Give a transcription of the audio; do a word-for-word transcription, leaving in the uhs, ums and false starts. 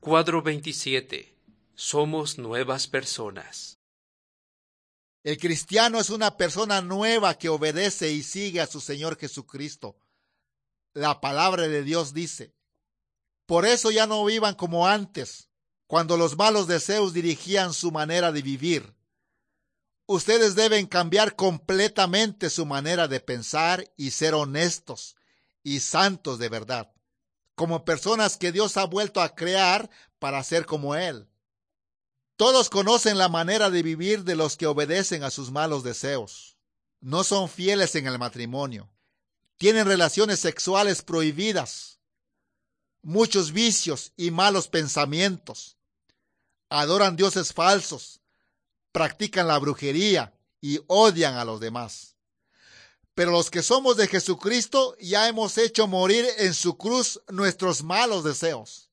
Cuadro veintisiete. Somos nuevas personas. El cristiano es una persona nueva que obedece y sigue a su Señor Jesucristo. La palabra de Dios dice: por eso ya no vivan como antes, cuando los malos deseos dirigían su manera de vivir. Ustedes deben cambiar completamente su manera de pensar y ser honestos y santos de verdad, como personas que Dios ha vuelto a crear para ser como Él. Todos conocen la manera de vivir de los que obedecen a sus malos deseos. No son fieles en el matrimonio. Tienen relaciones sexuales prohibidas, muchos vicios y malos pensamientos. Adoran dioses falsos, practican la brujería y odian a los demás. Pero los que somos de Jesucristo ya hemos hecho morir en su cruz nuestros malos deseos.